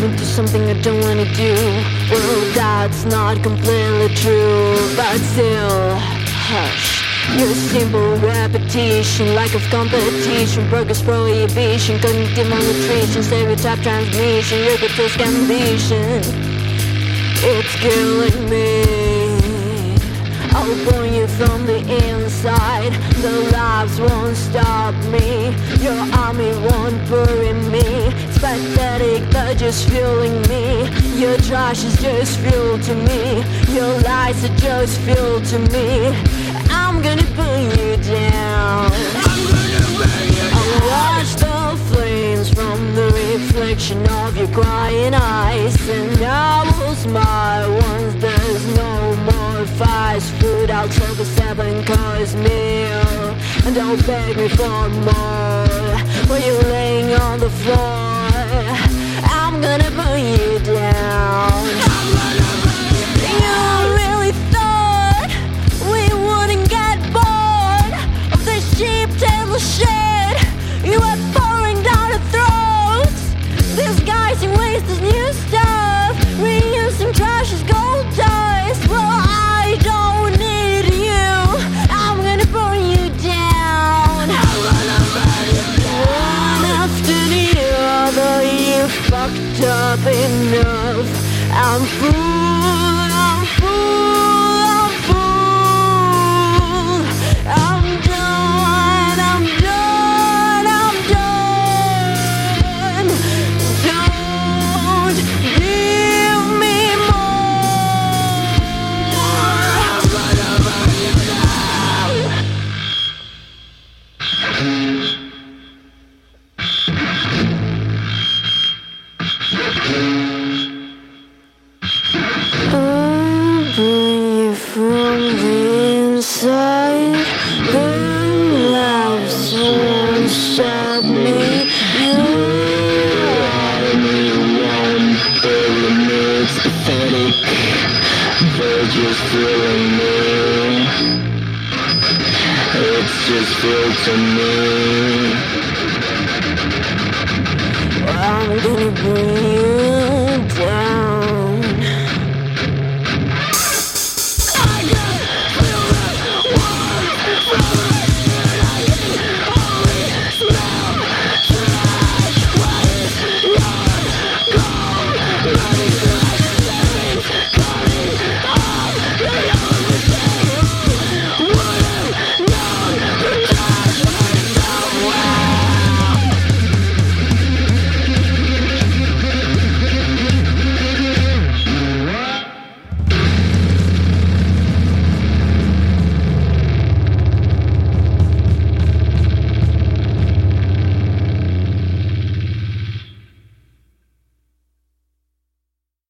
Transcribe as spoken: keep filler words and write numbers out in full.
me do something I don't wanna do. Well, that's not completely true, but still, hush. Your simple repetition, lack of competition, progress prohibition, cognitive malnutrition, stereotype transmission, your grotesque ambition, it's killing me. I'll burn you from the inside. The lives won't stop me. Your army won't bury me. It's pathetic, but just fueling me. Your trash is just fuel to me. Your lies are just fuel to me. I'm gonna burn you down. I'm gonna burn you down. I'll watch the flames from the reflection of your crying eyes, and I will smile once there's no more fast food. I'll take a seven course meal, and don't beg me for more when you're laying on the floor. I'm gonna burn you down. I'm gonna burn you down. You really thought we wouldn't get bored of this cheap table shit you were pouring down our throats? Disguising waste as new stuff, reusing trash as gold dust. Well, I don't need you. I'm gonna burn you down. I'm gonna burn you down. One after the other, you fucked up enough. I'm full, I'm full, I'm full. I'm done, I'm done, I'm done. Don't give me more. I'm gonna burn you down. I'll burn you from the inside. The lives won't stop me. Your army won't bury me. It's pathetic, they're just feeling me. It's just feel to me. I'm gonna burn